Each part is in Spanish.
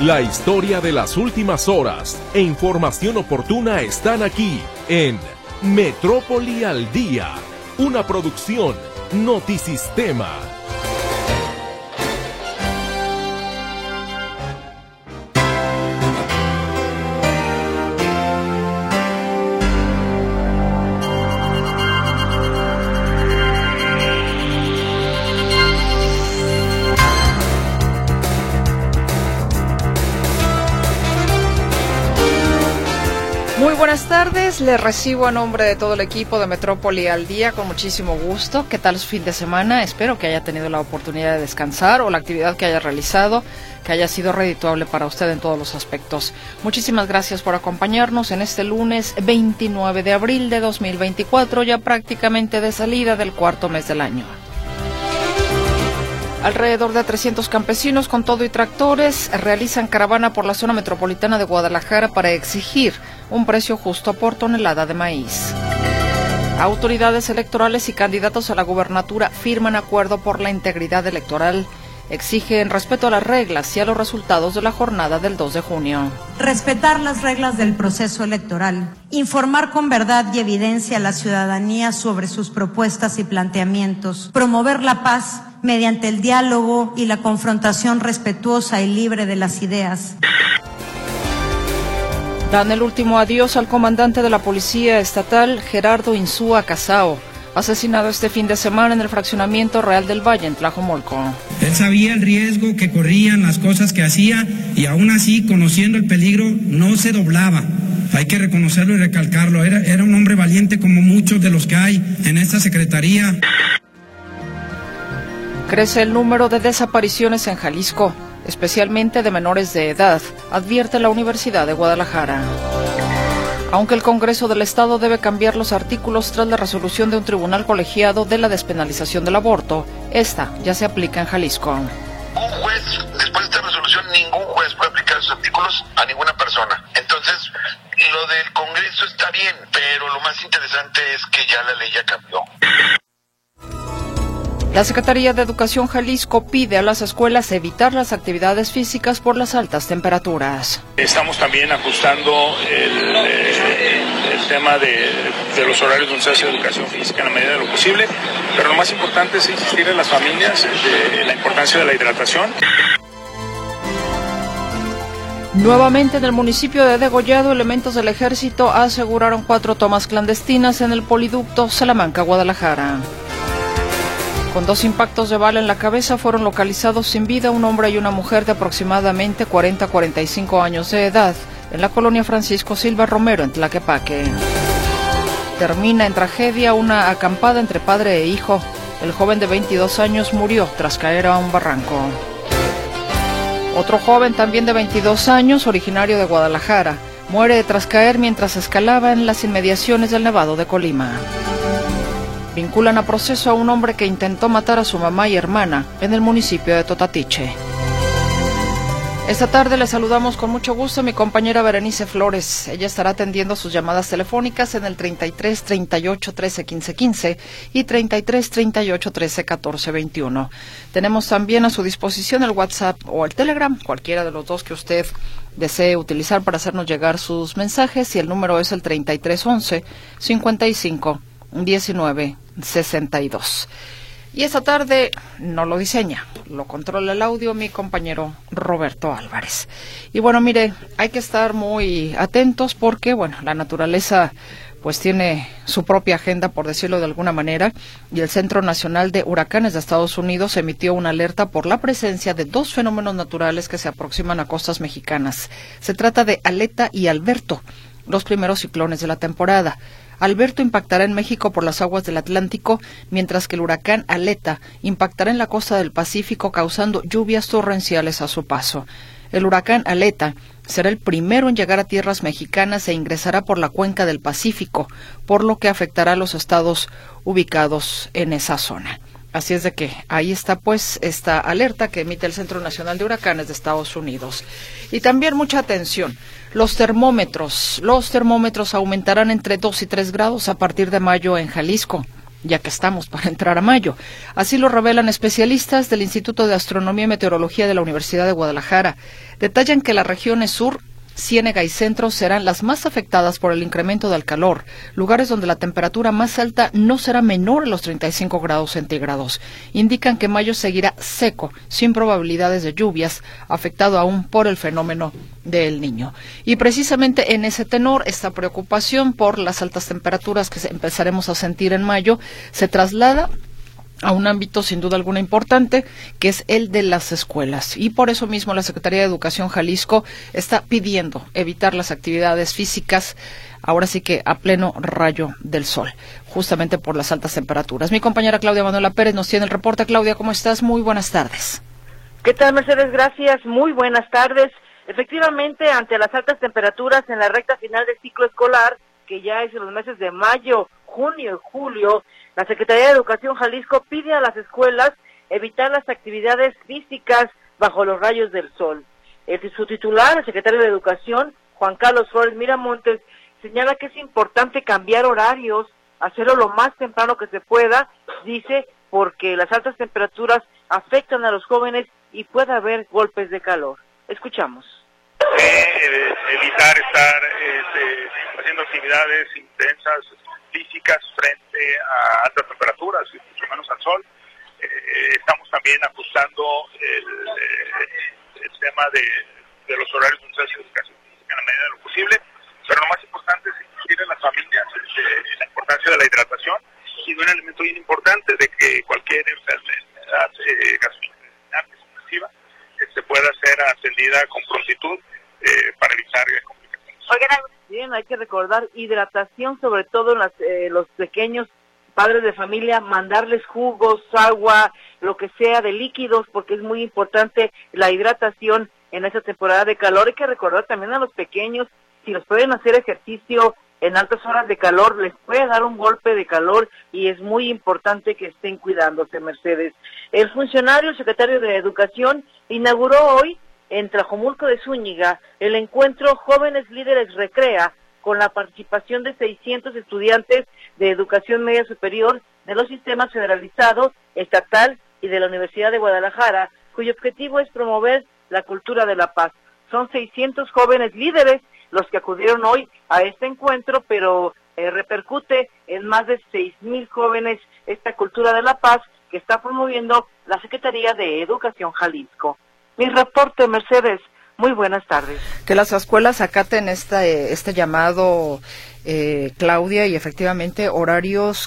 La historia de las últimas horas e información oportuna están aquí en Metrópoli al Día, una producción Notisistema. Muy buenas tardes, les recibo a nombre de todo el equipo de Metrópoli al Día con muchísimo gusto. ¿Qué tal su fin de semana? Espero que haya tenido la oportunidad de descansar o la actividad que haya realizado, que haya sido redituable para usted en todos los aspectos. Muchísimas gracias por acompañarnos en este lunes 29 de abril de 2024, ya prácticamente de salida del cuarto mes del año. Alrededor de 300 campesinos con todo y tractores realizan caravana por la zona metropolitana de Guadalajara para exigir un precio justo por tonelada de maíz. Autoridades electorales y candidatos a la gubernatura firman acuerdo por la integridad electoral. Exigen respeto a las reglas y a los resultados de la jornada del 2 de junio. Respetar las reglas del proceso electoral. Informar con verdad y evidencia a la ciudadanía sobre sus propuestas y planteamientos. Promover la paz mediante el diálogo y la confrontación respetuosa y libre de las ideas. Dan el último adiós al comandante de la Policía Estatal, Gerardo Insúa Casao, asesinado este fin de semana en el fraccionamiento Real del Valle, en Tlajomulco. Él sabía el riesgo que corrían, las cosas que hacía, y aún así, conociendo el peligro, no se doblaba. Hay que reconocerlo y recalcarlo. Era un hombre valiente como muchos de los que hay en esta secretaría. Crece el número de desapariciones en Jalisco, especialmente de menores de edad, advierte la Universidad de Guadalajara. Aunque el Congreso del Estado debe cambiar los artículos tras la resolución de un tribunal colegiado de la despenalización del aborto, esta ya se aplica en Jalisco. Un juez, después de esta resolución, ningún juez puede aplicar esos artículos a ninguna persona. Entonces, lo del Congreso está bien, pero lo más interesante es que ya la ley ya cambió. La Secretaría de Educación Jalisco pide a las escuelas evitar las actividades físicas por las altas temperaturas. Estamos también ajustando el tema de los horarios donde se hace educación física en la medida de lo posible, pero lo más importante es insistir en las familias de la importancia de la hidratación. Nuevamente en el municipio de Degollado, elementos del ejército aseguraron 4 tomas clandestinas en el poliducto Salamanca-Guadalajara. Con 2 impactos de bala en la cabeza fueron localizados sin vida un hombre y una mujer de aproximadamente 40 a 45 años de edad en la colonia Francisco Silva Romero, en Tlaquepaque. Termina en tragedia una acampada entre padre e hijo. El joven de 22 años murió tras caer a un barranco. Otro joven, también de 22 años, originario de Guadalajara, muere tras caer mientras escalaba en las inmediaciones del Nevado de Colima. Vinculan a proceso a un hombre que intentó matar a su mamá y hermana en el municipio de Totatiche. Esta tarde le saludamos con mucho gusto a mi compañera Berenice Flores. Ella estará atendiendo sus llamadas telefónicas en el 33 38 13 15 15 y 33 38 13 14 21. Tenemos también a su disposición el WhatsApp o el Telegram, cualquiera de los dos que usted desee utilizar para hacernos llegar sus mensajes, y el número es el 33 11 55 19 62. Y esta tarde no lo diseña, lo controla el audio mi compañero Roberto Álvarez. Y bueno, mire, hay que estar muy atentos porque, bueno, la naturaleza pues tiene su propia agenda, por decirlo de alguna manera, y el Centro Nacional de Huracanes de Estados Unidos emitió una alerta por la presencia de 2 fenómenos naturales que se aproximan a costas mexicanas. Se trata de Aleta y Alberto, los primeros ciclones de la temporada. Alberto impactará en México por las aguas del Atlántico, mientras que el huracán Aleta impactará en la costa del Pacífico, causando lluvias torrenciales a su paso. El huracán Aleta será el primero en llegar a tierras mexicanas e ingresará por la cuenca del Pacífico, por lo que afectará a los estados ubicados en esa zona. Así es de que ahí está pues esta alerta que emite el Centro Nacional de Huracanes de Estados Unidos. Y también mucha atención, los termómetros aumentarán entre 2 y 3 grados a partir de mayo en Jalisco. ya que estamos para entrar a mayo. Así lo revelan especialistas del Instituto de Astronomía y Meteorología de la Universidad de Guadalajara. Detallan que las regiones sur, Ciénega y Centro serán las más afectadas por el incremento del calor, lugares donde la temperatura más alta no será menor a los 35 grados centígrados. Indican que mayo seguirá seco, sin probabilidades de lluvias, afectado aún por el fenómeno del Niño. Y precisamente en ese tenor, esta preocupación por las altas temperaturas que empezaremos a sentir en mayo se traslada a un ámbito sin duda alguna importante, que es el de las escuelas. Y por eso mismo la Secretaría de Educación Jalisco está pidiendo evitar las actividades físicas, ahora sí que a pleno rayo del sol, justamente por las altas temperaturas. Mi compañera Claudia Manuela Pérez nos tiene el reporte. Claudia, ¿cómo estás? Muy buenas tardes. ¿Qué tal, Mercedes? Gracias. Muy buenas tardes. Efectivamente, ante las altas temperaturas en la recta final del ciclo escolar, que ya es en los meses de mayo, junio y julio, la Secretaría de Educación Jalisco pide a las escuelas evitar las actividades físicas bajo los rayos del sol. Su titular, el secretario de Educación, Juan Carlos Flores Miramontes, señala que es importante cambiar horarios, hacerlo lo más temprano que se pueda, dice, porque las altas temperaturas afectan a los jóvenes y puede haber golpes de calor. Escuchamos. Evitar estar haciendo actividades intensas físicas frente a altas temperaturas y mucho menos al sol. Estamos también ajustando el tema de los horarios donde se hace educación física en la medida de lo posible, pero lo más importante es insistir en las familias en la importancia de la hidratación y de un elemento bien importante de que cualquier enfermedad gastrointestinal que es agresiva pueda ser atendida con prontitud para evitar complicaciones. Oigan, bien, hay que recordar hidratación, sobre todo en los pequeños padres de familia, mandarles jugos, agua, lo que sea de líquidos, porque es muy importante la hidratación en esta temporada de calor. Hay que recordar también a los pequeños, si los pueden hacer ejercicio en altas horas de calor, les puede dar un golpe de calor y es muy importante que estén cuidándose, Mercedes. El funcionario, el secretario de Educación, inauguró hoy en Tlajomulco de Zúñiga el encuentro Jóvenes Líderes Recrea, con la participación de 600 estudiantes de educación media superior de los sistemas federalizado, estatal y de la Universidad de Guadalajara, cuyo objetivo es promover la cultura de la paz. Son 600 jóvenes líderes los que acudieron hoy a este encuentro, pero repercute en más de 6,000 jóvenes esta cultura de la paz que está promoviendo la Secretaría de Educación Jalisco. Mi reporte, Mercedes. Muy buenas tardes. Que las escuelas acaten este llamado, Claudia, y efectivamente horarios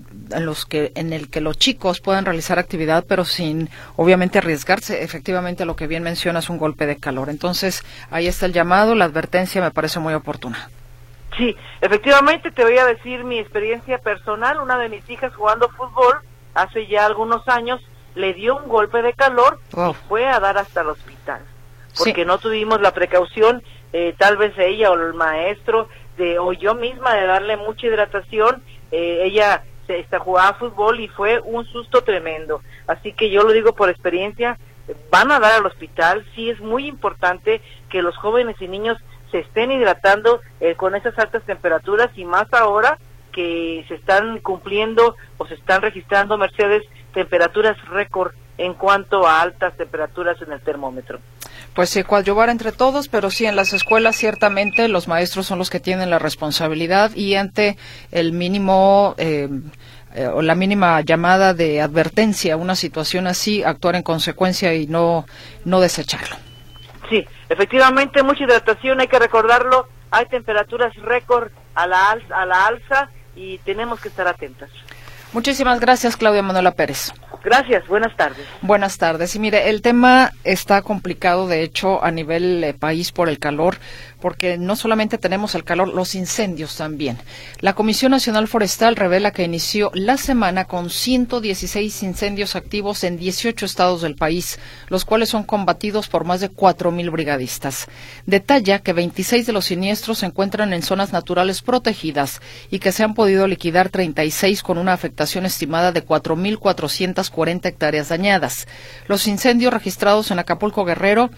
en el que los chicos puedan realizar actividad, pero sin obviamente arriesgarse. Efectivamente, lo que bien mencionas, un golpe de calor. Entonces, ahí está el llamado, la advertencia me parece muy oportuna. Sí, efectivamente, te voy a decir mi experiencia personal. Una de mis hijas jugando fútbol hace ya algunos años le dio un golpe de calor y fue a dar hasta el hospital. Porque no tuvimos la precaución, tal vez ella o el maestro, o yo misma, de darle mucha hidratación. Ella jugaba fútbol y fue un susto tremendo. Así que yo lo digo por experiencia, van a dar al hospital. Sí, es muy importante que los jóvenes y niños se estén hidratando con esas altas temperaturas, y más ahora que se están cumpliendo o se están registrando, Mercedes, temperaturas récord en cuanto a altas temperaturas en el termómetro. Pues sí, coadyuvar entre todos, pero sí, en las escuelas ciertamente los maestros son los que tienen la responsabilidad, y ante el mínimo o la mínima llamada de advertencia, una situación así, actuar en consecuencia y no desecharlo. Sí, efectivamente, mucha hidratación, hay que recordarlo, hay temperaturas récord a la alza y tenemos que estar atentas. Muchísimas gracias, Claudia Manuela Pérez. Gracias, buenas tardes. Buenas tardes. Y mire, el tema está complicado, de hecho, a nivel país por el calor, porque no solamente tenemos el calor, los incendios también. La Comisión Nacional Forestal revela que inició la semana con 116 incendios activos en 18 estados del país, los cuales son combatidos por más de 4,000 brigadistas. Detalla que 26 de los siniestros se encuentran en zonas naturales protegidas y que se han podido liquidar 36 con una afectación estimada de 4,440 hectáreas dañadas. Los incendios registrados en Acapulco, Guerrero,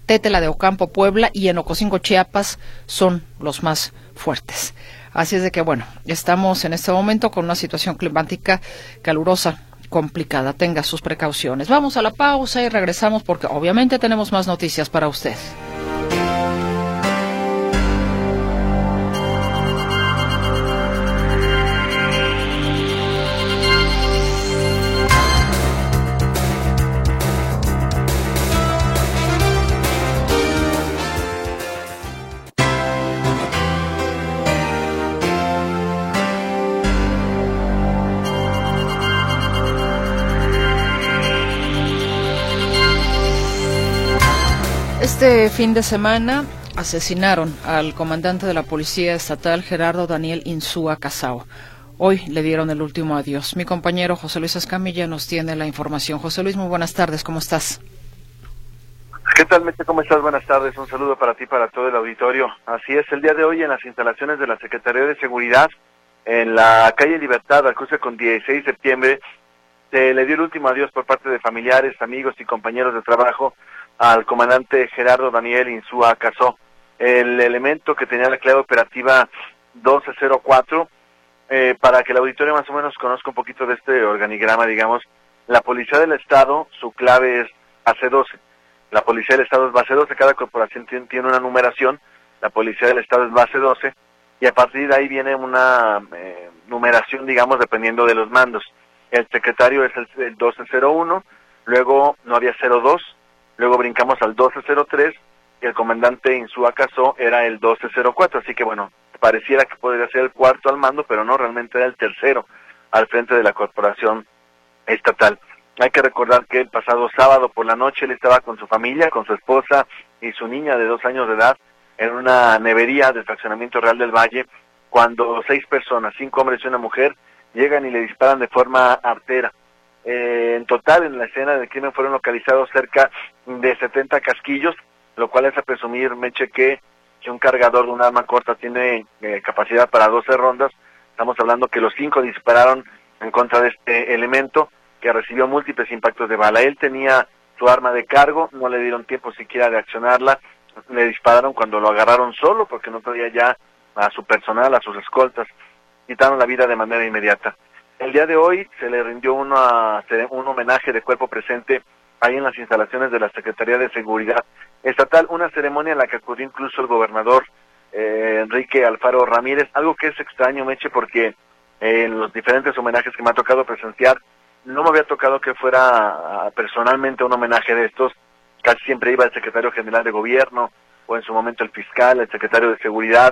Tétela de Ocampo, Puebla, y en Ocosingo, Chiapas, son los más fuertes. Así es de que, bueno, estamos en este momento con una situación climática calurosa, complicada. Tenga sus precauciones. Vamos a la pausa y regresamos porque obviamente tenemos más noticias para usted. Este fin de semana asesinaron al comandante de la Policía Estatal, Gerardo Daniel Insúa Casao. Hoy le dieron el último adiós. Mi compañero José Luis Escamilla nos tiene la información. José Luis, muy buenas tardes, ¿cómo estás? ¿Qué tal, Meche? ¿Cómo estás? Buenas tardes, un saludo para ti, para todo el auditorio. Así es, el día de hoy en las instalaciones de la Secretaría de Seguridad, en la calle Libertad, al cruce con 16 de septiembre, se le dio el último adiós por parte de familiares, amigos y compañeros de trabajo al comandante Gerardo Daniel Insúa Casó. El elemento que tenía la clave operativa 1204, para que el auditorio más o menos conozca un poquito de este organigrama, digamos, la Policía del Estado, su clave es AC12. La Policía del Estado es base 12, cada corporación tiene una numeración, la Policía del Estado es base 12, y a partir de ahí viene una numeración, digamos, dependiendo de los mandos. El secretario es el 1201, luego no había 02, luego brincamos al 1203, y el comandante Insúa Casó era el 1204, así que bueno, pareciera que podría ser el cuarto al mando, pero no, realmente era el tercero al frente de la corporación estatal. Hay que recordar que el pasado sábado por la noche él estaba con su familia, con su esposa y su niña de 2 años de edad, en una nevería del fraccionamiento Real del Valle, cuando 6 personas, 5 hombres y una mujer, llegan y le disparan de forma artera. En total, en la escena del crimen fueron localizados cerca de 70 casquillos, lo cual es a presumir, Meche, que si un cargador de un arma corta tiene capacidad para 12 rondas, estamos hablando que los 5 dispararon en contra de este elemento, que recibió múltiples impactos de bala. Él tenía su arma de cargo, no le dieron tiempo siquiera de accionarla, le dispararon cuando lo agarraron solo, porque no traía ya a su personal, a sus escoltas, quitaron la vida de manera inmediata. El día de hoy se le rindió un homenaje de cuerpo presente ahí en las instalaciones de la Secretaría de Seguridad Estatal, una ceremonia en la que acudió incluso el gobernador Enrique Alfaro Ramírez, algo que es extraño, Meche, porque en los diferentes homenajes que me ha tocado presenciar, no me había tocado que fuera personalmente un homenaje de estos. Casi siempre iba el secretario general de gobierno, o en su momento el fiscal, el secretario de seguridad,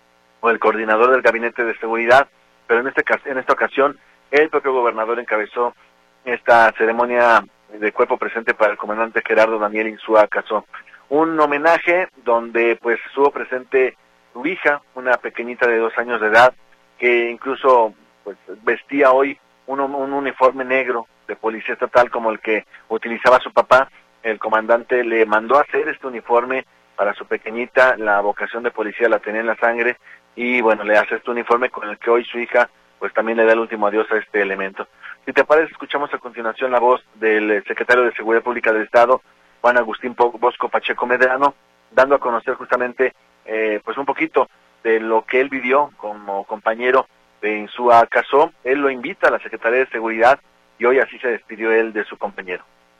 o el coordinador del gabinete de seguridad, pero en esta ocasión el propio gobernador encabezó esta ceremonia de cuerpo presente para el comandante Gerardo Daniel Insúa Casó. Un homenaje donde pues estuvo presente su hija, una pequeñita de 2 años de edad, que incluso pues vestía hoy un uniforme negro de policía estatal como el que utilizaba su papá. El comandante le mandó a hacer este uniforme para su pequeñita, la vocación de policía la tenía en la sangre, y bueno, le hace este uniforme con el que hoy su hija pues también le da el último adiós a este elemento. Si te parece, escuchamos a continuación la voz del secretario de Seguridad Pública del Estado, Juan Agustín Bosco Pacheco Medrano, dando a conocer justamente pues un poquito de lo que él vivió como compañero de Insúa Casó. Él lo invita a la Secretaría de Seguridad y hoy así se despidió él de su compañero.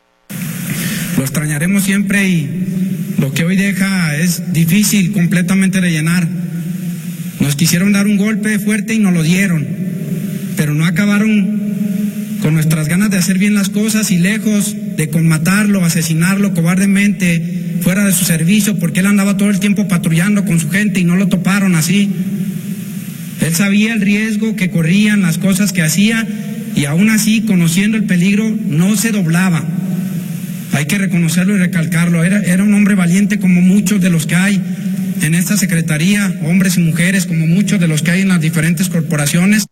Lo extrañaremos siempre y lo que hoy deja es difícil completamente de llenar. Nos quisieron dar un golpe fuerte y nos lo dieron, pero no acabaron con nuestras ganas de hacer bien las cosas, y lejos de con matarlo, asesinarlo cobardemente fuera de su servicio, porque él andaba todo el tiempo patrullando con su gente y no lo toparon así. Él sabía el riesgo que corrían, las cosas que hacía, y aún así, conociendo el peligro, no se doblaba. Hay que reconocerlo y recalcarlo. Era un hombre valiente como muchos de los que hay en esta secretaría, hombres y mujeres como muchos de los que hay en las diferentes corporaciones.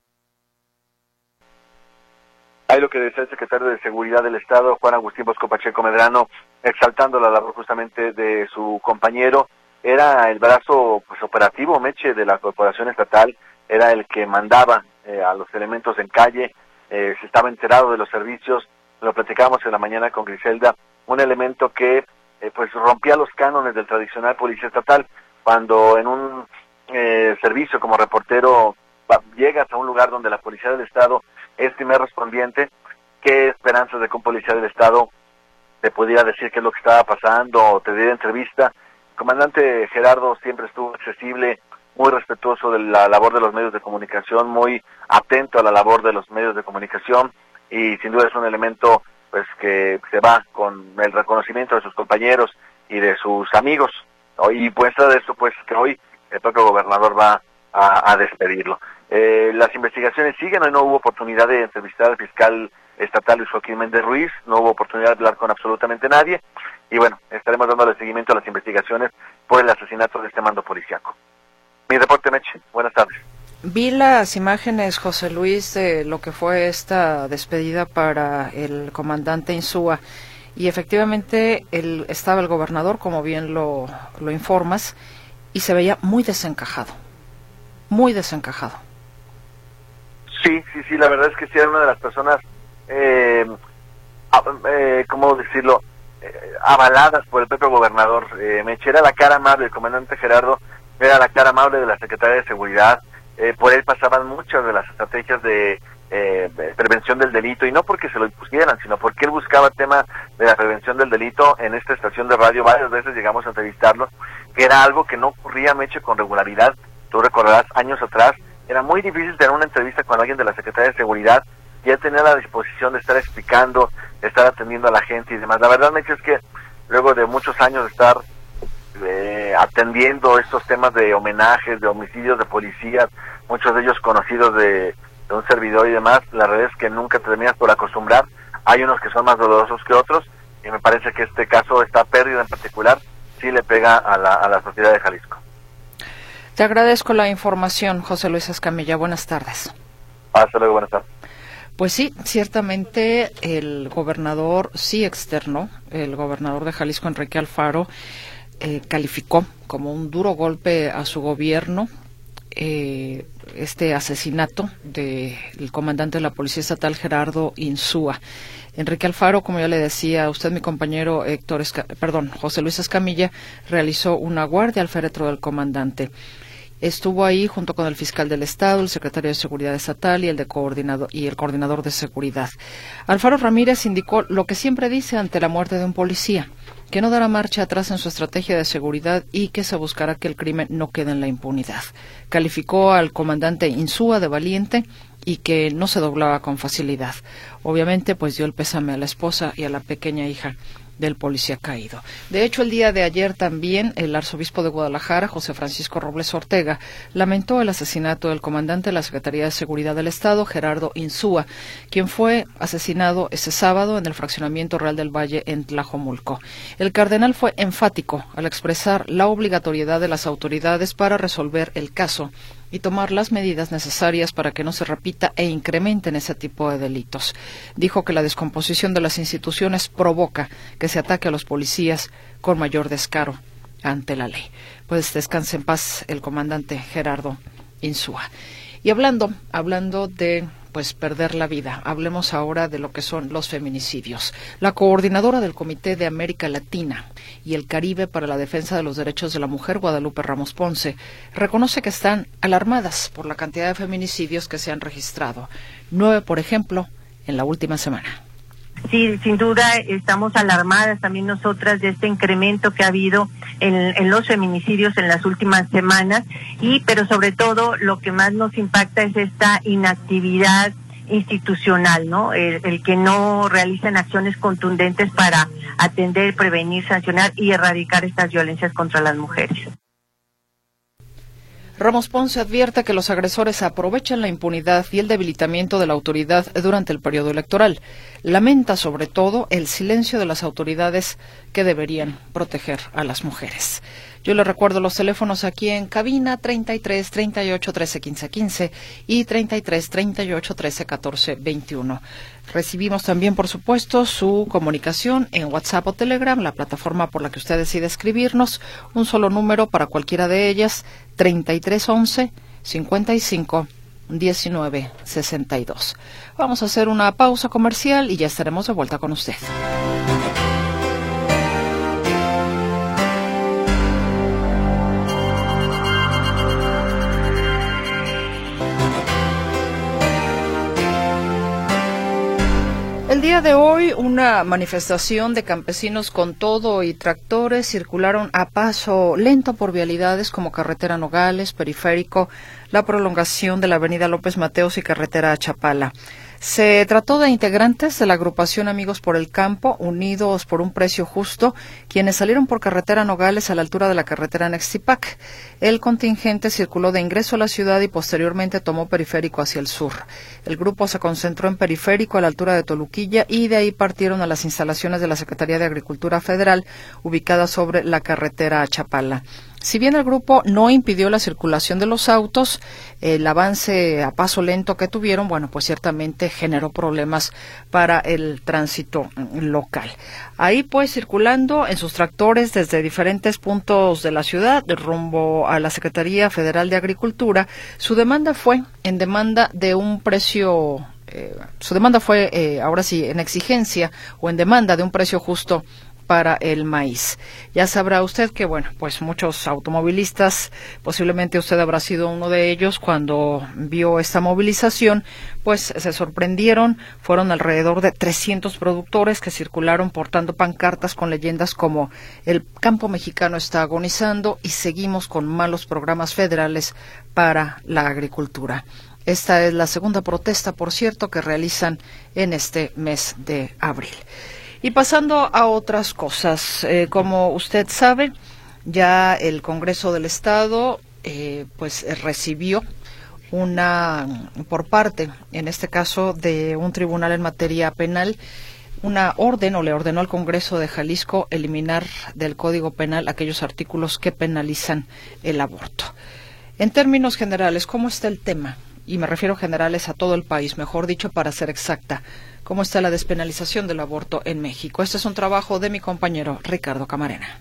Hay lo que decía el secretario de Seguridad del Estado, Juan Agustín Bosco Pacheco Medrano, exaltando la labor justamente de su compañero. Era el brazo pues operativo, Meche, de la corporación estatal, era el que mandaba a los elementos en calle, se estaba enterado de los servicios, lo platicábamos en la mañana con Griselda, un elemento que pues rompía los cánones del tradicional policía estatal. Cuando en un servicio como reportero llegas a un lugar donde la policía del estado es primer respondiente, ¿qué esperanzas de que un policía del estado te pudiera decir qué es lo que estaba pasando o te diera entrevista? El comandante Gerardo siempre estuvo accesible, muy respetuoso de la labor de los medios de comunicación, muy atento a la labor de los medios de comunicación, y sin duda es un elemento pues que se va con el reconocimiento de sus compañeros y de sus amigos, ¿no? Y pues de eso pues que hoy el propio gobernador va a despedirlo. Las investigaciones siguen. Hoy no hubo oportunidad de entrevistar al fiscal estatal Luis Joaquín Méndez Ruiz, no hubo oportunidad de hablar con absolutamente nadie, y bueno, estaremos dándole seguimiento a las investigaciones por el asesinato de este mando policiaco. Mi reporte, Meche. Buenas tardes. Vi las imágenes, José Luis, de lo que fue esta despedida para el comandante Insúa, y efectivamente estaba el gobernador, como bien lo informas, y se veía muy desencajado. Muy desencajado. Sí, la verdad es que sí era una de las personas, ¿cómo decirlo?, avaladas por el propio gobernador. Meche era la cara amable, el comandante Gerardo era la cara amable de la Secretaría de Seguridad. Por él pasaban muchas de las estrategias de prevención del delito, y no porque se lo impusieran, sino porque él buscaba el tema de la prevención del delito. En esta estación de radio varias veces llegamos a entrevistarlo, que era algo que no ocurría, Meche, con regularidad. Tú recordarás, años atrás, era muy difícil tener una entrevista con alguien de la Secretaría de Seguridad, y él tenía la disposición de estar explicando, de estar atendiendo a la gente y demás. La verdad, Meche, es que luego de muchos años de estar atendiendo estos temas de homenajes, de homicidios de policías, muchos de ellos conocidos de un servidor y demás, la verdad es que nunca te terminas por acostumbrar. Hay unos que son más dolorosos que otros, y me parece que este caso, esta pérdida en particular, sí le pega a la sociedad de Jalisco. Te agradezco la información, José Luis Escamilla. Buenas tardes. Hasta luego, buenas tardes. Pues sí, ciertamente el gobernador sí externó, el gobernador de Jalisco, Enrique Alfaro, calificó como un duro golpe a su gobierno este asesinato del comandante de la Policía Estatal, Gerardo Insúa. Enrique Alfaro, como ya le decía a usted, mi compañero José Luis Escamilla, realizó una guardia al féretro del comandante. Estuvo ahí junto con el fiscal del Estado, el secretario de Seguridad Estatal y el coordinador de seguridad. Alfaro Ramírez indicó lo que siempre dice ante la muerte de un policía, que no dará marcha atrás en su estrategia de seguridad y que se buscará que el crimen no quede en la impunidad. Calificó al comandante Insúa de valiente y que no se doblaba con facilidad. Obviamente, pues dio el pésame a la esposa y a la pequeña hija del policía caído. De hecho, el día de ayer también el arzobispo de Guadalajara, José Francisco Robles Ortega, lamentó el asesinato del comandante de la Secretaría de Seguridad del Estado, Gerardo Insúa, quien fue asesinado ese sábado en el fraccionamiento Real del Valle en Tlajomulco. El cardenal fue enfático al expresar la obligatoriedad de las autoridades para resolver el caso y tomar las medidas necesarias para que no se repita e incrementen ese tipo de delitos. Dijo que la descomposición de las instituciones provoca que se ataque a los policías con mayor descaro ante la ley. Pues descanse en paz el comandante Gerardo Insúa. Y hablando de perder la vida, hablemos ahora de lo que son los feminicidios. La coordinadora del Comité de América Latina y el Caribe para la Defensa de los Derechos de la Mujer, Guadalupe Ramos Ponce, reconoce que están alarmadas por la cantidad de feminicidios que se han registrado. 9, por ejemplo, en la última semana. Sí, sin duda estamos alarmadas también nosotras de este incremento que ha habido en los feminicidios en las últimas semanas, pero sobre todo lo que más nos impacta es esta inactividad institucional, ¿no? El que no realizan acciones contundentes para atender, prevenir, sancionar y erradicar estas violencias contra las mujeres. Ramos Ponce advierte que los agresores aprovechan la impunidad y el debilitamiento de la autoridad durante el periodo electoral. Lamenta sobre todo el silencio de las autoridades que deberían proteger a las mujeres. Yo le recuerdo los teléfonos aquí en cabina: 33 38 13 15 15 y 33 38 13 14 21. Recibimos también, por supuesto, su comunicación en WhatsApp o Telegram, la plataforma por la que usted decide escribirnos. Un solo número para cualquiera de ellas: 33 11 55 19 62. Vamos a hacer una pausa comercial y ya estaremos de vuelta con usted. día de hoy, una manifestación de campesinos con todo y tractores circularon a paso lento por vialidades como Carretera Nogales, Periférico, la prolongación de la Avenida López Mateos y Carretera a Chapala. Se trató de integrantes de la agrupación Amigos por el Campo, unidos por un precio justo, quienes salieron por Carretera Nogales a la altura de la carretera Nextipac. El contingente circuló de ingreso a la ciudad y posteriormente tomó Periférico hacia el sur. El grupo se concentró en Periférico a la altura de Toluquilla y de ahí partieron a las instalaciones de la Secretaría de Agricultura Federal, ubicadas sobre la carretera a Chapala. Si bien el grupo no impidió la circulación de los autos, el avance a paso lento que tuvieron, pues ciertamente generó problemas para el tránsito local. Ahí circulando en sus tractores desde diferentes puntos de la ciudad, rumbo a la Secretaría Federal de Agricultura, su demanda fue en exigencia o en demanda de un precio justo para el maíz. Ya sabrá usted que, muchos automovilistas, posiblemente usted habrá sido uno de ellos, cuando vio esta movilización, se sorprendieron. Fueron alrededor de 300 productores que circularon portando pancartas con leyendas como "El campo mexicano está agonizando" y "Seguimos con malos programas federales para la agricultura". Esta es la segunda protesta, por cierto, que realizan en este mes de abril. Y pasando a otras cosas, como usted sabe, ya el Congreso del Estado recibió por parte, en este caso, de un tribunal en materia penal, una orden, o le ordenó al Congreso de Jalisco eliminar del Código Penal aquellos artículos que penalizan el aborto. En términos generales, ¿cómo está el tema? Y me refiero generales a todo el país, mejor dicho, para ser exacta. ¿Cómo está la despenalización del aborto en México? Este es un trabajo de mi compañero Ricardo Camarena.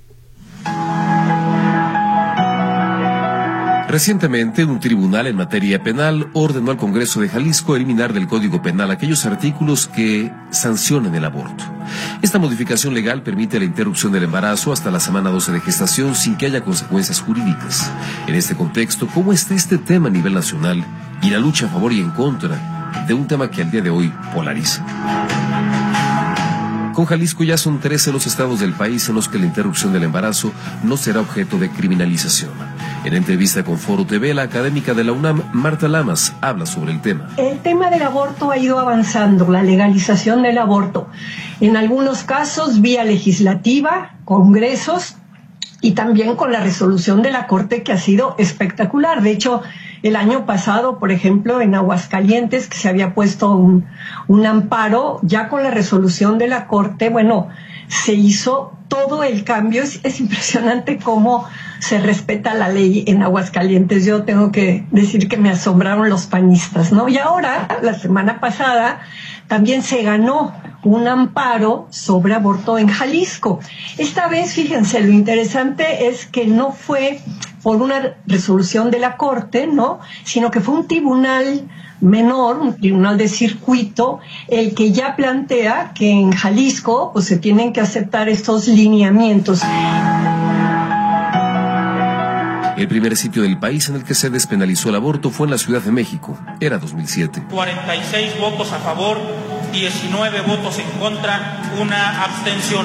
Recientemente, un tribunal en materia penal ordenó al Congreso de Jalisco eliminar del Código Penal aquellos artículos que sancionan el aborto. Esta modificación legal permite la interrupción del embarazo hasta la semana 12 de gestación sin que haya consecuencias jurídicas. En este contexto, ¿cómo está este tema a nivel nacional y la lucha a favor y en contra de un tema que al día de hoy polariza? Con Jalisco ya son 13 los estados del país en los que la interrupción del embarazo no será objeto de criminalización. En entrevista con Foro TV, la académica de la UNAM, Marta Lamas, habla sobre el tema. El tema del aborto ha ido avanzando, la legalización del aborto. En algunos casos vía legislativa, congresos, y también con la resolución de la Corte, que ha sido espectacular. De hecho, el año pasado, por ejemplo, en Aguascalientes, que se había puesto un amparo, ya con la resolución de la Corte, se hizo todo el cambio. Es impresionante cómo se respeta la ley en Aguascalientes. Yo tengo que decir que me asombraron los panistas, ¿no? Y ahora, la semana pasada, también se ganó un amparo sobre aborto en Jalisco. Esta vez, fíjense, lo interesante es que no fue por una resolución de la Corte, ¿no?, sino que fue un tribunal menor, un tribunal de circuito, el que ya plantea que en Jalisco se tienen que aceptar estos lineamientos. El primer sitio del país en el que se despenalizó el aborto fue en la Ciudad de México. Era 2007. 46 votos a favor, 19 votos en contra, una abstención.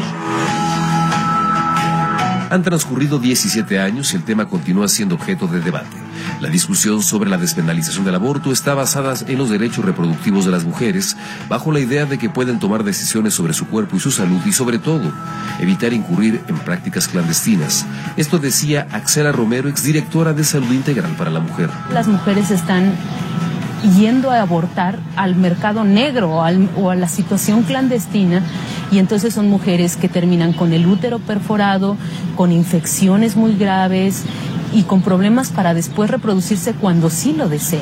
Han transcurrido 17 años y el tema continúa siendo objeto de debate. La discusión sobre la despenalización del aborto está basada en los derechos reproductivos de las mujeres, bajo la idea de que pueden tomar decisiones sobre su cuerpo y su salud y, sobre todo, evitar incurrir en prácticas clandestinas. Esto decía Axela Romero, exdirectora de Salud Integral para la Mujer. Las mujeres están yendo a abortar al mercado negro o a la situación clandestina, y entonces son mujeres que terminan con el útero perforado, con infecciones muy graves y con problemas para después reproducirse cuando sí lo desean.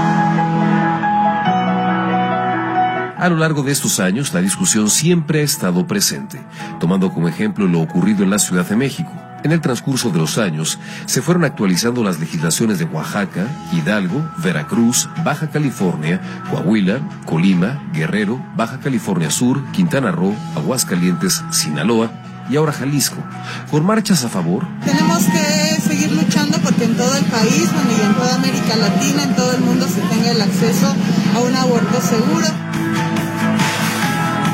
A lo largo de estos años, la discusión siempre ha estado presente, tomando como ejemplo lo ocurrido en la Ciudad de México. En el transcurso de los años, se fueron actualizando las legislaciones de Oaxaca, Hidalgo, Veracruz, Baja California, Coahuila, Colima, Guerrero, Baja California Sur, Quintana Roo, Aguascalientes, Sinaloa y ahora Jalisco, con marchas a favor. Tenemos que seguir luchando porque en todo el país, y en toda América Latina, en todo el mundo, se tenga el acceso a un aborto seguro.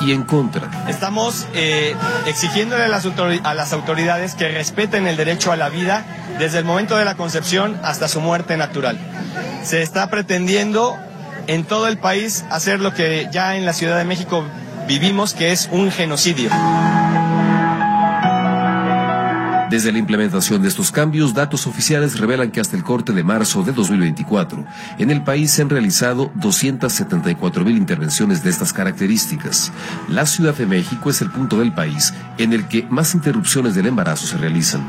y en contra. Estamos exigiéndole a las autoridades que respeten el derecho a la vida desde el momento de la concepción hasta su muerte natural. Se está pretendiendo en todo el país hacer lo que ya en la Ciudad de México vivimos, que es un genocidio. Desde la implementación de estos cambios, datos oficiales revelan que hasta el corte de marzo de 2024, en el país se han realizado 274,000 intervenciones de estas características. La Ciudad de México es el punto del país en el que más interrupciones del embarazo se realizan.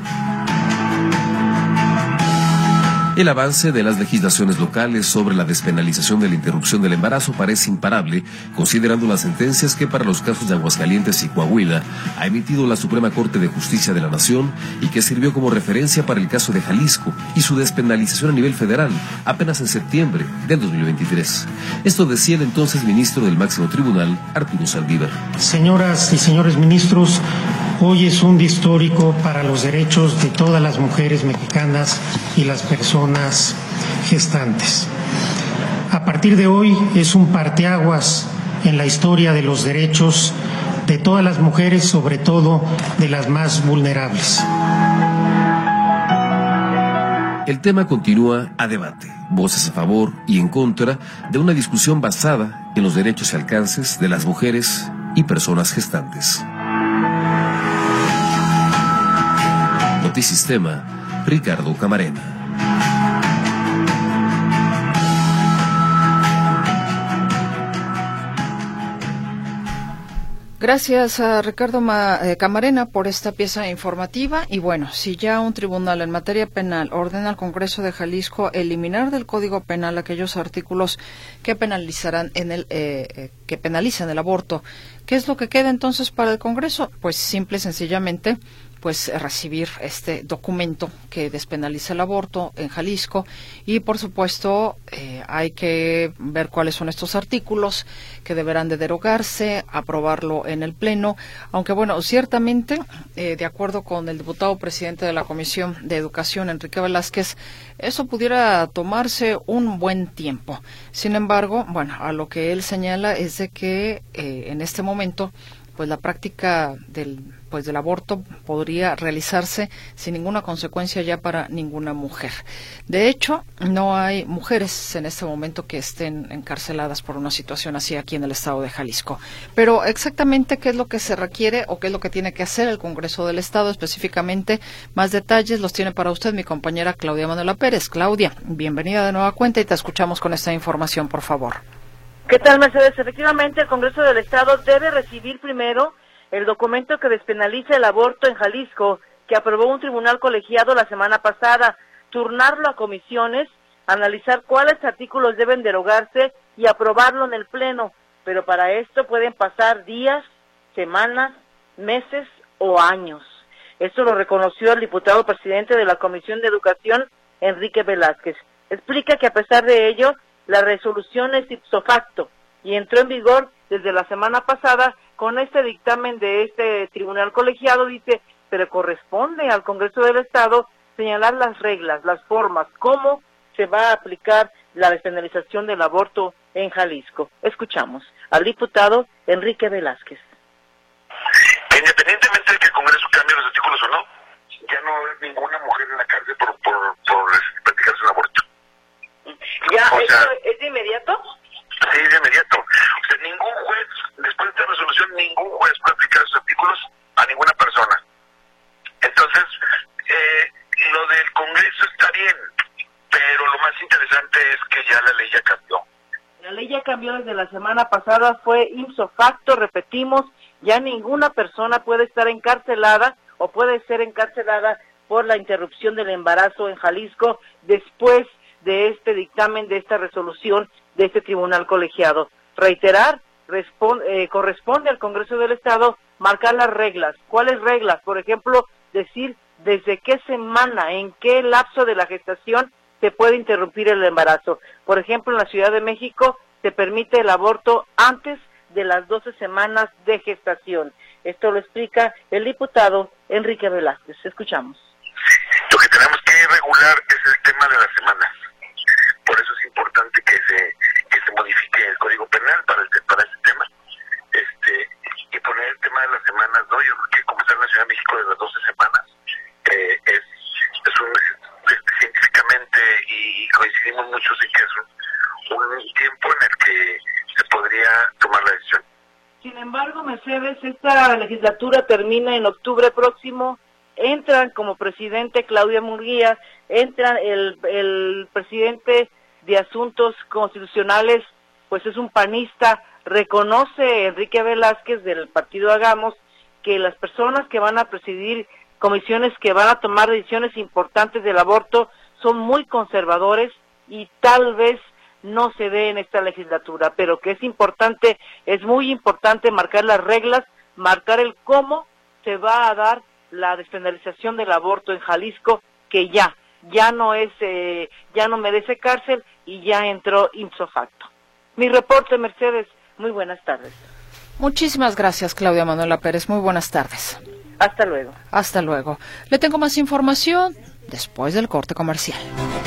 El avance de las legislaciones locales sobre la despenalización de la interrupción del embarazo parece imparable, considerando las sentencias que para los casos de Aguascalientes y Coahuila ha emitido la Suprema Corte de Justicia de la Nación y que sirvió como referencia para el caso de Jalisco y su despenalización a nivel federal apenas en septiembre del 2023. Esto decía el entonces ministro del máximo tribunal, Arturo Saldívar. Señoras y señores ministros, hoy es un día histórico para los derechos de todas las mujeres mexicanas y las personas gestantes. A partir de hoy es un parteaguas en la historia de los derechos de todas las mujeres, sobre todo de las más vulnerables. El tema continúa a debate, voces a favor y en contra de una discusión basada en los derechos y alcances de las mujeres y personas gestantes. Notisistema, Ricardo Camarena. Gracias a Ricardo Camarena por esta pieza informativa. Y bueno, si ya un tribunal en materia penal ordena al Congreso de Jalisco eliminar del Código Penal aquellos artículos que penalizarán que penalizan el aborto, ¿qué es lo que queda entonces para el Congreso? Pues simple y sencillamente recibir este documento que despenaliza el aborto en Jalisco y por supuesto hay que ver cuáles son estos artículos que deberán de derogarse, aprobarlo en el Pleno, aunque bueno, ciertamente de acuerdo con el diputado presidente de la Comisión de Educación, Enrique Velázquez, eso pudiera tomarse un buen tiempo. Sin embargo, bueno, a lo que él señala es de que en este momento pues la práctica del aborto podría realizarse sin ninguna consecuencia ya para ninguna mujer. De hecho, no hay mujeres en este momento que estén encarceladas por una situación así aquí en el estado de Jalisco. Pero exactamente qué es lo que se requiere o qué es lo que tiene que hacer el Congreso del Estado específicamente, más detalles los tiene para usted mi compañera Claudia Manuela Pérez. Claudia, bienvenida de nueva cuenta y te escuchamos con esta información, por favor. ¿Qué tal, Mercedes? Efectivamente, el Congreso del Estado debe recibir primero el documento que despenaliza el aborto en Jalisco, que aprobó un tribunal colegiado la semana pasada, turnarlo a comisiones, analizar cuáles artículos deben derogarse y aprobarlo en el Pleno. Pero para esto pueden pasar días, semanas, meses o años. Esto lo reconoció el diputado presidente de la Comisión de Educación, Enrique Velázquez. Explica que a pesar de ello, la resolución es ipso facto y entró en vigor desde la semana pasada con este dictamen de este tribunal colegiado. Dice, pero corresponde al Congreso del Estado señalar las reglas, las formas, cómo se va a aplicar la despenalización del aborto en Jalisco. Escuchamos al diputado Enrique Velázquez. Independientemente de que el Congreso cambie los artículos o no, ya no hay ninguna mujer en la cárcel por practicarse un aborto. ¿Ya esto es de inmediato? Sí, de inmediato. O sea, ningún juez, después de esta resolución, ningún juez puede aplicar esos artículos a ninguna persona. Entonces, lo del Congreso está bien, pero lo más interesante es que ya la ley ya cambió. La ley ya cambió desde la semana pasada, fue ipso facto, repetimos, ya ninguna persona puede estar encarcelada o puede ser encarcelada por la interrupción del embarazo en Jalisco después de este dictamen, de esta resolución de este tribunal colegiado. Reiterar, corresponde al Congreso del Estado marcar las reglas. ¿Cuáles reglas? Por ejemplo, decir desde qué semana, en qué lapso de la gestación se puede interrumpir el embarazo. Por ejemplo, en la Ciudad de México se permite el aborto antes de las 12 semanas de gestación. Esto lo explica el diputado Enrique Velázquez. Escuchamos. Lo que tenemos que regular es el tema de las semanas. Por eso es importante que se modifique el Código Penal para este tema. poner el tema de las semanas, ¿no? Yo creo que como está en la Ciudad de México de las 12 semanas, científicamente, y coincidimos muchos en que es un tiempo en el que se podría tomar la decisión. Sin embargo, Mercedes, esta legislatura termina en octubre próximo. Entran como presidente Claudia Murguía, entra el presidente de Asuntos Constitucionales, pues es un panista. Reconoce Enrique Velázquez del partido Hagamos que las personas que van a presidir comisiones que van a tomar decisiones importantes del aborto son muy conservadores y tal vez no se dé en esta legislatura, pero que es muy importante marcar las reglas, marcar el cómo se va a dar la despenalización del aborto en Jalisco, que ya no merece cárcel y ya entró ipso facto. Mi reporte, Mercedes, muy buenas tardes. Muchísimas gracias, Claudia Manuela Pérez, muy buenas tardes. Hasta luego. Hasta luego. Le tengo más información después del corte comercial.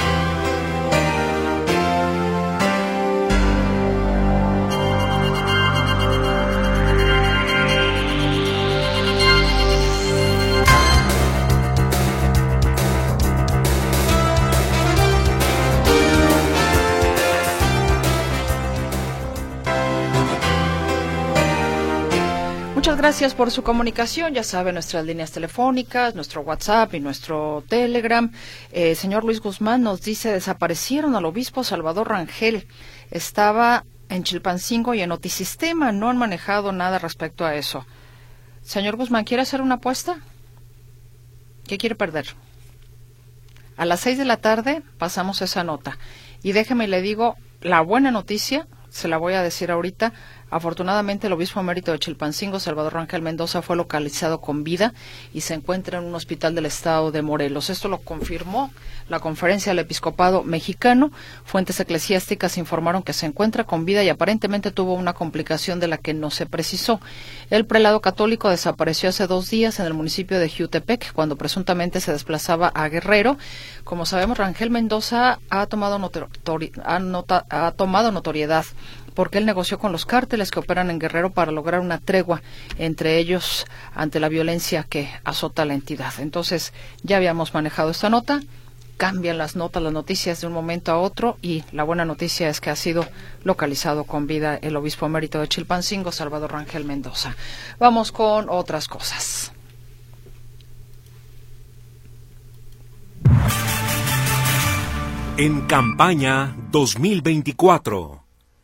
Muchas gracias por su comunicación. Ya sabe, nuestras líneas telefónicas, nuestro WhatsApp y nuestro Telegram. Señor Luis Guzmán nos dice: desaparecieron al obispo Salvador Rangel. Estaba en Chilpancingo y en Notisistema. No han manejado nada respecto a eso. Señor Guzmán, ¿quiere hacer una apuesta? ¿Qué quiere perder? A las 6 de la tarde pasamos esa nota. Y déjeme le digo, la buena noticia, se la voy a decir ahorita. Afortunadamente, el obispo emérito de Chilpancingo, Salvador Rangel Mendoza, fue localizado con vida y se encuentra en un hospital del estado de Morelos. Esto lo confirmó la Conferencia del Episcopado Mexicano. Fuentes eclesiásticas informaron que se encuentra con vida y aparentemente tuvo una complicación de la que no se precisó. El prelado católico desapareció hace 2 días en el municipio de Jiutepec, cuando presuntamente se desplazaba a Guerrero. Como sabemos, Rangel Mendoza ha tomado notoriedad porque él negoció con los cárteles que operan en Guerrero para lograr una tregua entre ellos ante la violencia que azota la entidad. Entonces, ya habíamos manejado esta nota, cambian las noticias de un momento a otro, y la buena noticia es que ha sido localizado con vida el obispo emérito de Chilpancingo, Salvador Rangel Mendoza. Vamos con otras cosas. En campaña 2024.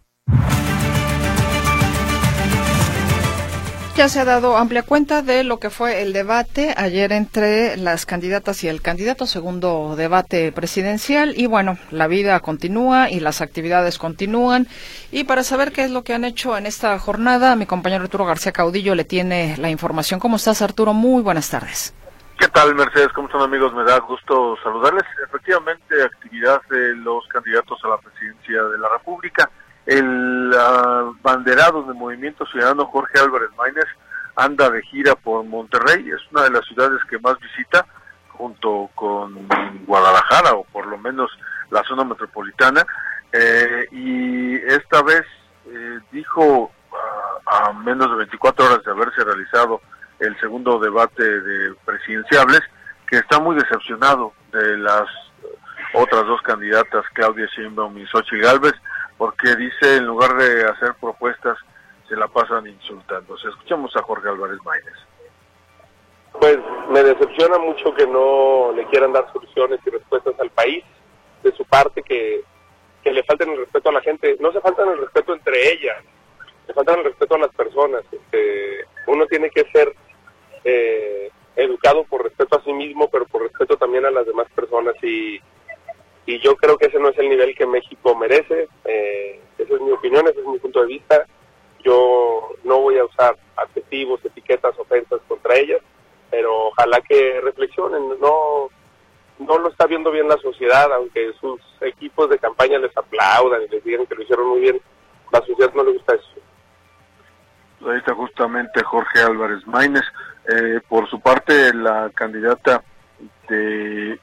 Ya se ha dado amplia cuenta de lo que fue el debate ayer entre las candidatas y el candidato, segundo debate presidencial, y bueno, la vida continúa y las actividades continúan. Y para saber qué es lo que han hecho en esta jornada, mi compañero Arturo García Caudillo le tiene la información. ¿Cómo estás, Arturo? Muy buenas tardes. ¿Qué tal, Mercedes? ¿Cómo están, amigos? Me da gusto saludarles. Efectivamente, actividad de los candidatos a la presidencia de la República. El abanderado del Movimiento Ciudadano, Jorge Álvarez Maínez, anda de gira por Monterrey. Es una de las ciudades que más visita, junto con Guadalajara, o por lo menos la zona metropolitana. Y esta vez dijo, a menos de 24 horas de haberse realizado el segundo debate de presidenciables, que está muy decepcionado de las otras dos candidatas, Claudia Sheinbaum y Xóchitl Gálvez, porque dice, en lugar de hacer propuestas, se la pasan insultando. Escuchamos a Jorge Álvarez Maínez. Pues me decepciona mucho que no le quieran dar soluciones y respuestas al país, de su parte, que le falten el respeto a la gente. No se faltan el respeto entre ellas, le faltan el respeto a las personas. Uno tiene que ser educado por respeto a sí mismo, pero por respeto también a las demás personas, y yo creo que ese no es el nivel que México merece. Esa es mi opinión, ese es mi punto de vista. Yo no voy a usar adjetivos, etiquetas, ofensas contra ellas, pero ojalá que reflexionen. No lo está viendo bien la sociedad, aunque sus equipos de campaña les aplaudan y les digan que lo hicieron muy bien. La sociedad no le gusta eso. Ahí está justamente Jorge Álvarez Maínez. Por su parte, la candidata de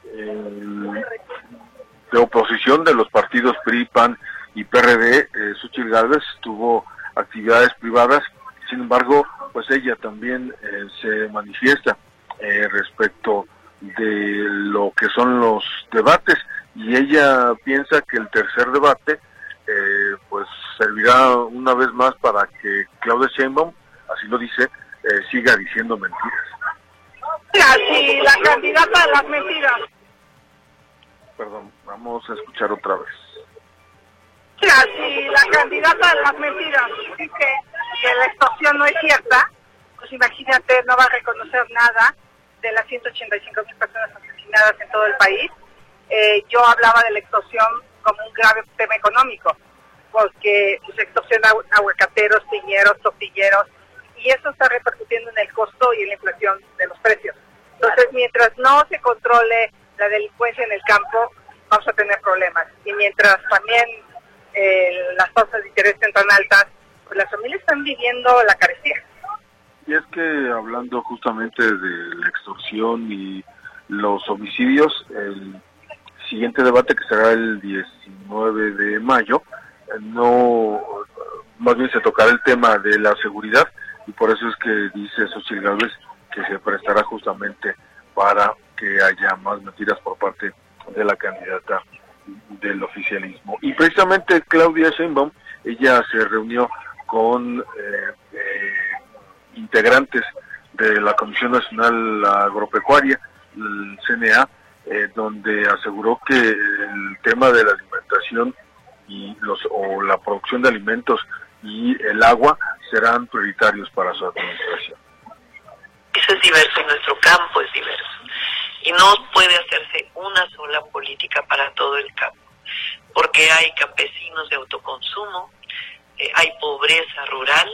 oposición de los partidos PRI, PAN y PRD, Xóchitl Gálvez, tuvo actividades privadas. Sin embargo, pues ella también se manifiesta respecto de lo que son los debates, y ella piensa que el tercer debate pues servirá una vez más para que Claudia Sheinbaum, así lo dice, siga diciendo mentiras. Sí, la candidata de las mentiras. Perdón, vamos a escuchar otra vez. Sí, la candidata de las mentiras dice que la extorsión no es cierta, pues imagínate, no va a reconocer nada de las 185,000 personas asesinadas en todo el país. Yo hablaba de la extorsión como un grave tema económico, porque se extorsiona a aguacateros, piñeros, tortilleros, y eso está repercutiendo en el costo y en la inflación de los precios. Entonces, mientras no se controle la delincuencia en el campo, vamos a tener problemas. Y mientras también las tasas de interés estén tan altas, pues las familias están viviendo la carestía. Y es que hablando justamente de la extorsión y los homicidios, el siguiente debate, que será el 19 de mayo, más bien se tocará el tema de la seguridad, y por eso es que dice Xochitl Gálvez que se prestará justamente para que haya más mentiras por parte de la candidata del oficialismo. Y precisamente Claudia Sheinbaum, ella se reunió con integrantes de la Comisión Nacional Agropecuaria, el CNA, donde aseguró que el tema de la alimentación y la producción de alimentos y el agua serán prioritarios para su administración. Eso es diverso, nuestro campo es diverso y no puede hacerse una sola política para todo el campo, porque hay campesinos de autoconsumo, hay pobreza rural,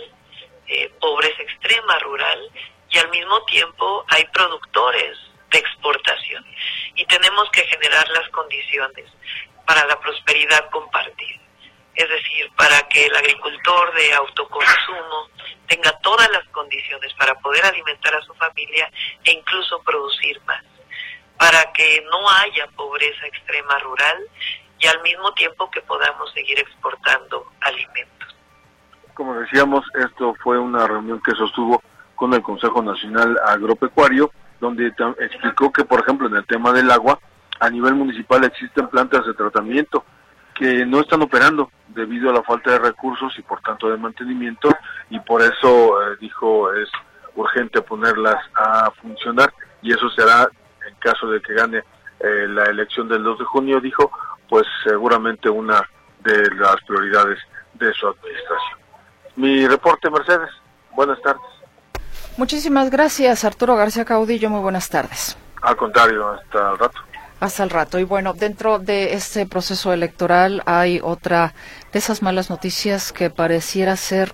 pobreza extrema rural, y al mismo tiempo hay productores de exportación, y tenemos que generar las condiciones para la prosperidad compartida, es decir, para que el agricultor de autoconsumo tenga todas las condiciones para poder alimentar a su familia e incluso producir más, para que no haya pobreza extrema rural y al mismo tiempo que podamos seguir exportando alimentos. Como decíamos, esto fue una reunión que sostuvo con el Consejo Nacional Agropecuario, donde explicó que, por ejemplo, en el tema del agua, a nivel municipal existen plantas de tratamiento que no están operando debido a la falta de recursos y por tanto de mantenimiento, y por eso dijo es urgente ponerlas a funcionar, y eso será en caso de que gane la elección del 2 de junio, dijo, pues seguramente una de las prioridades de su administración. Mi reporte, Mercedes. Buenas tardes. Muchísimas gracias, Arturo García Caudillo. Muy buenas tardes. Al contrario, hasta el rato. Hasta el rato. Y bueno, dentro de este proceso electoral hay otra de esas malas noticias que pareciera ser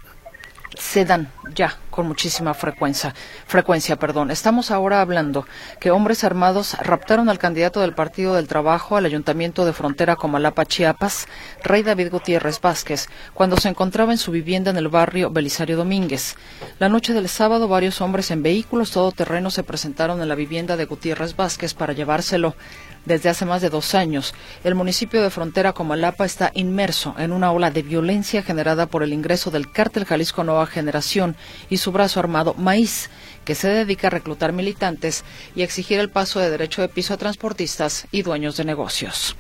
se dan ya con muchísima frecuencia. Estamos ahora hablando que hombres armados raptaron al candidato del Partido del Trabajo al Ayuntamiento de Frontera Comalapa, Chiapas, Rey David Gutiérrez Vázquez, cuando se encontraba en su vivienda en el barrio Belisario Domínguez. La noche del sábado, varios hombres en vehículos todoterreno se presentaron en la vivienda de Gutiérrez Vázquez para llevárselo. Desde hace más de 2 años, el municipio de Frontera Comalapa está inmerso en una ola de violencia generada por el ingreso del Cártel Jalisco Nueva Generación y su brazo armado Maíz, que se dedica a reclutar militantes y a exigir el paso de derecho de piso a transportistas y dueños de negocios.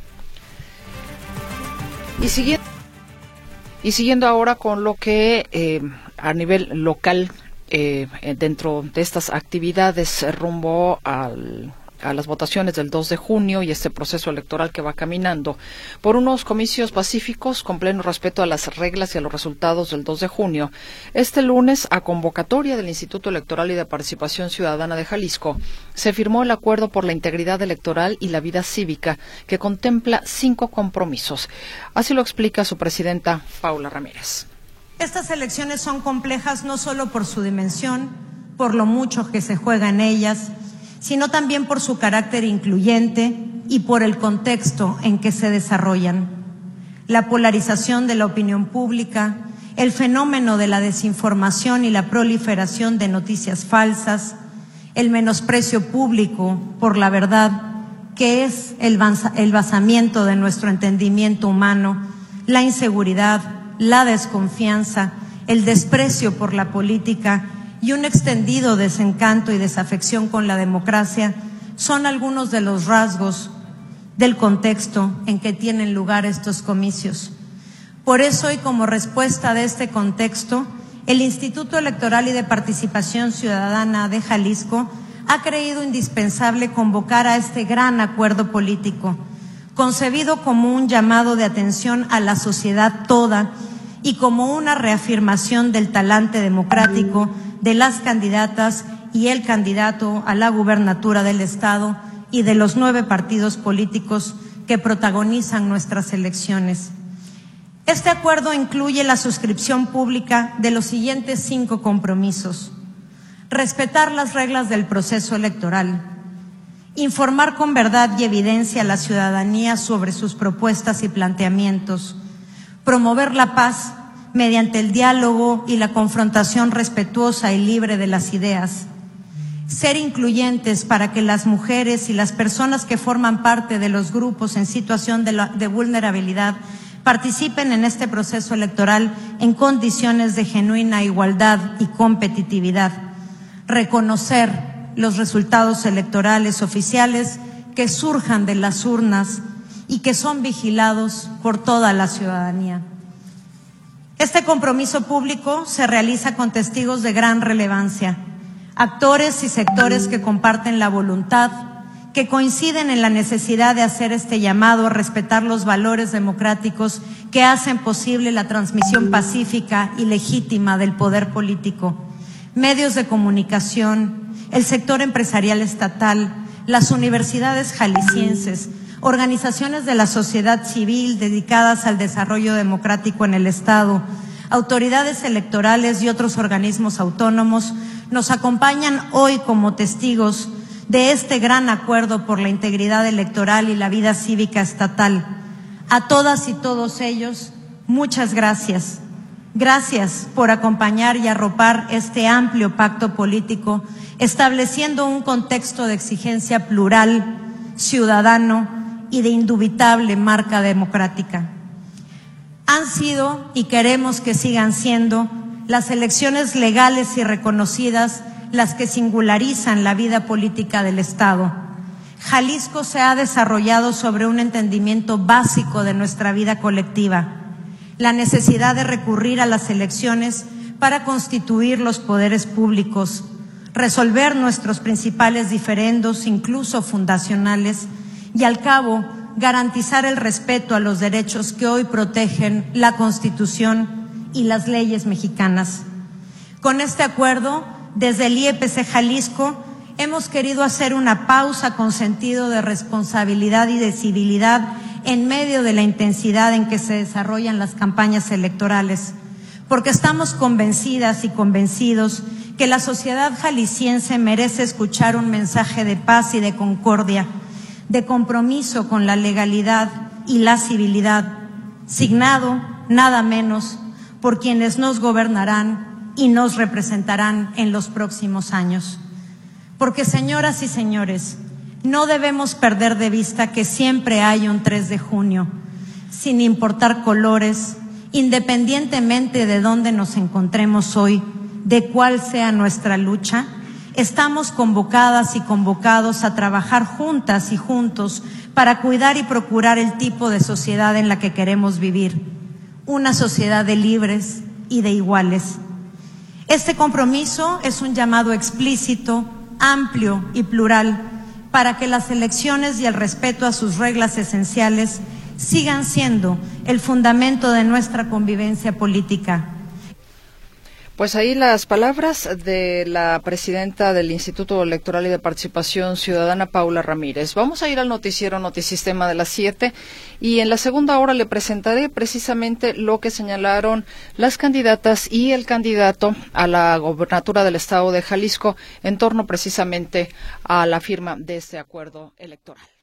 Y siguiendo ahora con lo que a nivel local, dentro de estas actividades rumbo a las votaciones del 2 de junio y este proceso electoral que va caminando por unos comicios pacíficos con pleno respeto a las reglas y a los resultados del 2 de junio. Este lunes, a convocatoria del Instituto Electoral y de Participación Ciudadana de Jalisco, se firmó el Acuerdo por la Integridad Electoral y la Vida Cívica, que contempla 5 compromisos. Así lo explica su presidenta, Paula Ramírez. Estas elecciones son complejas no solo por su dimensión, por lo mucho que se juega en ellas, sino también por su carácter incluyente y por el contexto en que se desarrollan. La polarización de la opinión pública, el fenómeno de la desinformación y la proliferación de noticias falsas, el menosprecio público por la verdad, que es el basamiento de nuestro entendimiento humano, la inseguridad, la desconfianza, el desprecio por la política y un extendido desencanto y desafección con la democracia son algunos de los rasgos del contexto en que tienen lugar estos comicios. Por eso, y como respuesta de este contexto, el Instituto Electoral y de Participación Ciudadana de Jalisco ha creído indispensable convocar a este gran acuerdo político, concebido como un llamado de atención a la sociedad toda y como una reafirmación del talante democrático de las candidatas y el candidato a la gubernatura del Estado y de los 9 partidos políticos que protagonizan nuestras elecciones. Este acuerdo incluye la suscripción pública de los siguientes 5 compromisos: respetar las reglas del proceso electoral, informar con verdad y evidencia a la ciudadanía sobre sus propuestas y planteamientos, promover la paz mediante el diálogo y la confrontación respetuosa y libre de las ideas, ser incluyentes para que las mujeres y las personas que forman parte de los grupos en situación de vulnerabilidad participen en este proceso electoral en condiciones de genuina igualdad y competitividad, reconocer los resultados electorales oficiales que surjan de las urnas y que son vigilados por toda la ciudadanía. Este compromiso público se realiza con testigos de gran relevancia, actores y sectores que comparten la voluntad, que coinciden en la necesidad de hacer este llamado a respetar los valores democráticos que hacen posible la transmisión pacífica y legítima del poder político, medios de comunicación, el sector empresarial estatal, las universidades jaliscienses, organizaciones de la sociedad civil dedicadas al desarrollo democrático en el Estado, autoridades electorales y otros organismos autónomos nos acompañan hoy como testigos de este gran acuerdo por la integridad electoral y la vida cívica estatal. A todas y todos ellos, muchas gracias. Gracias por acompañar y arropar este amplio pacto político, estableciendo un contexto de exigencia plural, ciudadano y de indubitable marca democrática. Han sido y queremos que sigan siendo las elecciones legales y reconocidas las que singularizan la vida política del Estado. Jalisco se ha desarrollado sobre un entendimiento básico de nuestra vida colectiva, la necesidad de recurrir a las elecciones para constituir los poderes públicos, resolver nuestros principales diferendos, incluso fundacionales, y al cabo garantizar el respeto a los derechos que hoy protegen la Constitución y las leyes mexicanas. Con este acuerdo, desde el IEPC Jalisco, hemos querido hacer una pausa con sentido de responsabilidad y de civilidad en medio de la intensidad en que se desarrollan las campañas electorales, porque estamos convencidas y convencidos que la sociedad jalisciense merece escuchar un mensaje de paz y de concordia, de compromiso con la legalidad y la civilidad, signado nada menos por quienes nos gobernarán y nos representarán en los próximos años. Porque, señoras y señores, no debemos perder de vista que siempre hay un 3 de junio, sin importar colores, independientemente de dónde nos encontremos hoy, de cuál sea nuestra lucha. Estamos convocadas y convocados a trabajar juntas y juntos para cuidar y procurar el tipo de sociedad en la que queremos vivir, una sociedad de libres y de iguales. Este compromiso es un llamado explícito, amplio y plural para que las elecciones y el respeto a sus reglas esenciales sigan siendo el fundamento de nuestra convivencia política. Pues ahí las palabras de la presidenta del Instituto Electoral y de Participación Ciudadana, Paula Ramírez. Vamos a ir al noticiero Notisistema de las 7 y en la segunda hora le presentaré precisamente lo que señalaron las candidatas y el candidato a la gobernatura del Estado de Jalisco en torno precisamente a la firma de este acuerdo electoral.